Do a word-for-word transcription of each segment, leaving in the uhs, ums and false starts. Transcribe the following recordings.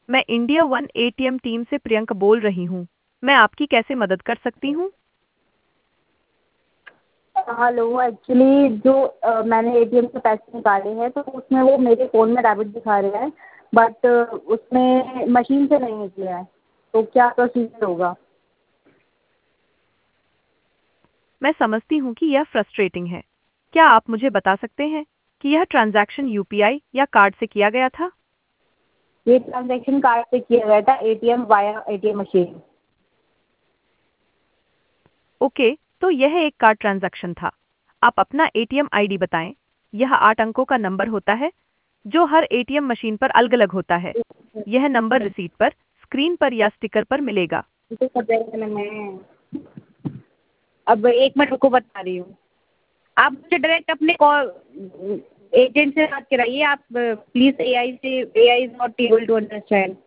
मैं India one ATM team से प्रियंका बोल रही हूँ। मैं आपकी कैसे मदद कर सकती हूँ? हेलो, एक्चुअली जो अ, मैंने एटीएम से पैसे निकाले हैं तो उसमें वो मेरे फ़ोन में डेबिट दिखा रहे हैं, बट उसमें मशीन से नहीं निकले हैं, तो क्या प्रोसीजर होगा? मैं समझती हूँ कि यह फ्रस्ट्रेटिंग है। क्या आप मुझे बता सकते हैं कि यह ट्रांजैक्शन यूपीआई या कार्ड से किया गया था? ये ट्रांज़ैक्शन कार्ड से किया गया था, ATM via ATM machine. Okay, तो यह एक कार्ड ट्रांजैक्शन था। आप अपना एटीएम आईडी बताएं। यह आठ अंकों का नंबर होता है जो हर एटीएम मशीन पर अलग-अलग होता है। यह नंबर रिसीट पर, स्क्रीन पर या स्टिकर पर मिलेगा। तो सब जगह में अब एक मिनट रुको, बता रही हूँ। आप मुझे डायरेक्ट अपने कॉल एजेंट से बात कराइए। आप प्लीज़, एआई से AI is not able to understand.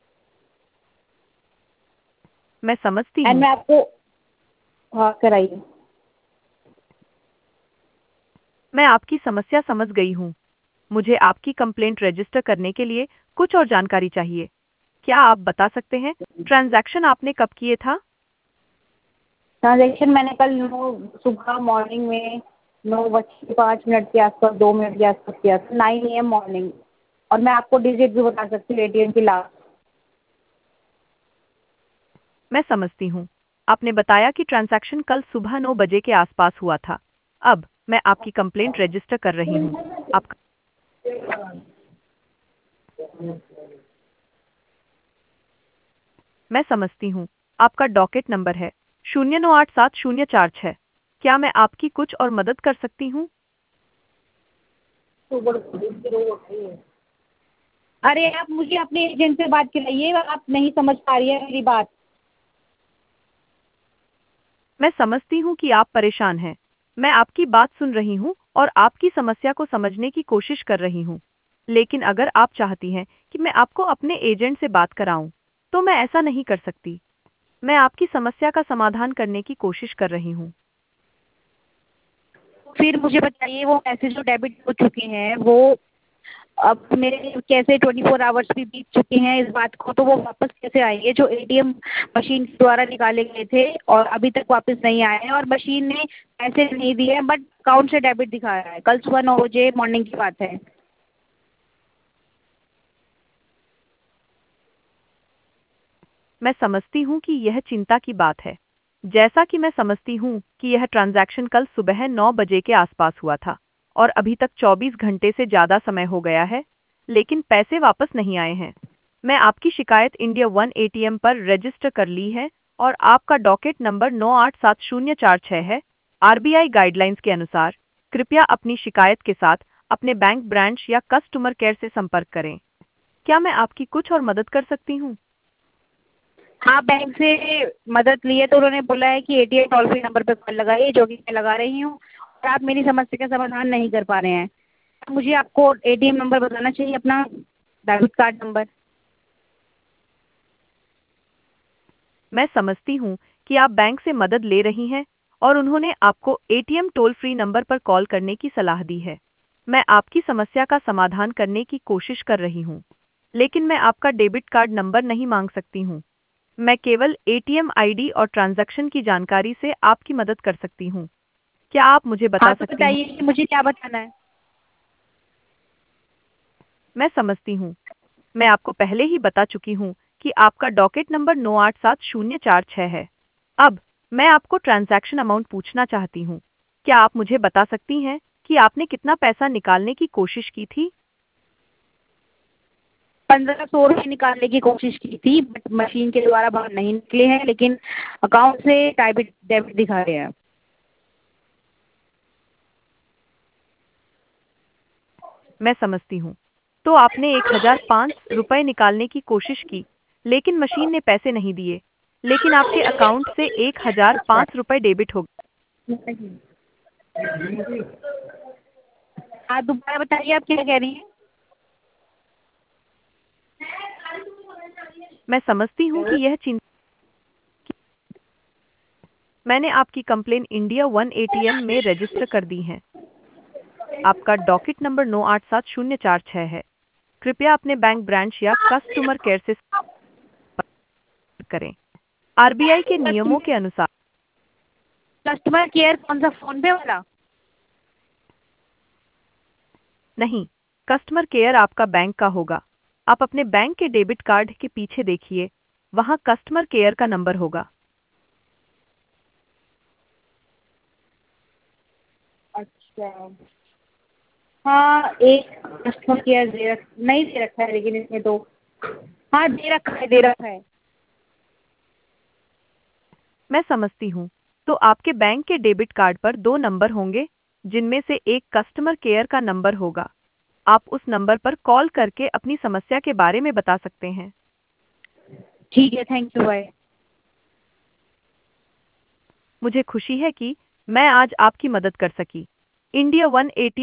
मैं समझती एंड हूँ। मैं आपको, हाँ, कराइए। मैं आपकी समस्या समझ गई हूँ। मुझे आपकी कंप्लेंट रजिस्टर करने के लिए कुछ और जानकारी चाहिए। क्या आप बता सकते हैं ट्रांजैक्शन आपने कब किए था? ट्रांजेक्शन मैंने कल नौ सुबह मॉर्निंग में नौ बज के पाँच मिनट के आसपास, दो मिनट के आसपास किया था, नाइन ए एम मॉर्निंग। और मैं आपको डिजिट भी बता सकती हूँ एटीएम की लास्ट। मैं समझती हूँ। आपने बताया कि ट्रांजैक्शन कल सुबह नौ बजे के आसपास हुआ था। अब मैं आपकी कंप्लेंट रजिस्टर कर रही हूँ। आपका मैं समझती हूँ। आपका डॉकेट नंबर है शून्य नौ आठ सात शून्य चार छः। क्या मैं आपकी कुछ और मदद कर सकती हूँ? अरे, आप मुझे अपने एजेंट से बात कराइए, आप नहीं समझ पा रही है मेरी बात। मैं समझती हूँ कि आप परेशान हैं। मैं आपकी बात सुन रही हूँ और आपकी समस्या को समझने की कोशिश कर रही हूँ। लेकिन अगर आप चाहती हैं कि मैं आपको अपने एजेंट से बात कराऊं, तो मैं ऐसा नहीं कर सकती। मैं आपकी समस्या का समाधान करने की कोशिश कर रही हूँ। फिर मुझे बताइए, वो पैसे जो डेबिट हो चुके हैं वो अब मेरे कैसे ट्वेंटी फोर आवर्स भी बीत चुके हैं इस बात को, तो वो वापस कैसे आएंगे जो एटीएम मशीन के द्वारा निकाले गए थे और अभी तक वापस नहीं आए हैं, और मशीन ने पैसे नहीं दिए हैं बट अकाउंट से डेबिट दिखा रहा है। कल सुबह नौ बजे मॉर्निंग की बात है। मैं समझती हूँ कि यह चिंता की बात है। जैसा कि मैं समझती हूँ कि यह ट्रांजैक्शन कल सुबह नौ बजे के आसपास हुआ था और अभी तक चौबीस घंटे से ज़्यादा समय हो गया है, लेकिन पैसे वापस नहीं आए हैं। मैं आपकी शिकायत इंडिया वन एटीएम पर रजिस्टर कर ली है और आपका डॉकेट नंबर नौ आठ सात शून्य चार छः है। आरबीआई गाइडलाइंस के अनुसार कृपया अपनी शिकायत के साथ अपने बैंक ब्रांच या कस्टमर केयर से संपर्क करें। क्या मैं आपकी कुछ और मदद कर सकती हूँ? हाँ, बैंक से मदद ली है तो उन्होंने बोला है कि एटीएम टोल फ्री नंबर पे कॉल लगाइए, जो कि मैं लगा रही हूँ, और आप मेरी समस्या का समाधान नहीं कर पा रहे हैं। मुझे आपको एटीएम नंबर बताना चाहिए, अपना डेबिट कार्ड नंबर। मैं समझती हूँ कि आप बैंक से मदद ले रही हैं और उन्होंने आपको एटीएम टोल फ्री नंबर पर कॉल करने की सलाह दी है। मैं आपकी समस्या का समाधान करने की कोशिश कर रही हूँ, लेकिन मैं आपका डेबिट कार्ड नंबर नहीं मांग सकती हूँ। मैं केवल एटीएम आईडी और ट्रांजैक्शन की जानकारी से आपकी मदद कर सकती हूँ। क्या आप मुझे बता हाँ, तो सकती हैं? बताइए कि मुझे क्या बताना है। मैं समझती हूँ। मैं आपको पहले ही बता चुकी हूँ कि आपका डॉकेट नंबर नौ आठ सात शून्य चार छः है। अब मैं आपको ट्रांजैक्शन अमाउंट पूछना चाहती हूँ। क्या आप मुझे बता सकती हैं कि आपने कितना पैसा निकालने की कोशिश की थी? पंद्रह सौ रुपये निकालने की कोशिश की थी, बट मशीन के द्वारा बाहर नहीं निकले हैं, लेकिन अकाउंट से डेबिट डेबिट दिखा रहे हैं। मैं समझती हूँ। तो आपने एक हजार पाँच रुपये निकालने की कोशिश की, लेकिन मशीन ने पैसे नहीं दिए, लेकिन आपके अकाउंट से एक हजार पाँच रुपये डेबिट हो गए। हाँ, दोबारा बताइए, आप क्या कह रही हैं। मैं समझती हूँ कि यह चिंता। मैंने आपकी कंप्लेन इंडिया वन एटीएम में रजिस्टर कर दी है। आपका डॉकेट नंबर नौ आठ सात शून्य चार छः है। कृपया अपने बैंक ब्रांच या कस्टमर केयर से संपर्क करें। आरबीआई के नियमों के अनुसार कस्टमर केयर कौन सा, फोन पे वाला? नहीं, कस्टमर केयर आपका बैंक का होगा। आप अपने बैंक के डेबिट कार्ड के पीछे देखिए, वहाँ कस्टमर केयर का नंबर होगा। अच्छा, हाँ एक कस्टमर केयर दे रख नहीं दे रखा है, लेकिन इसमें तो हाँ दे रखा है, दे रखा है। मैं समझती हूँ। तो आपके बैंक के डेबिट कार्ड पर दो नंबर होंगे, जिनमें से एक कस्टमर केयर का नंबर होगा। आप उस नंबर पर कॉल करके अपनी समस्या के बारे में बता सकते हैं। ठीक है, थैंक यू, बाय। मुझे खुशी है कि मैं आज आपकी मदद कर सकी। India one eighty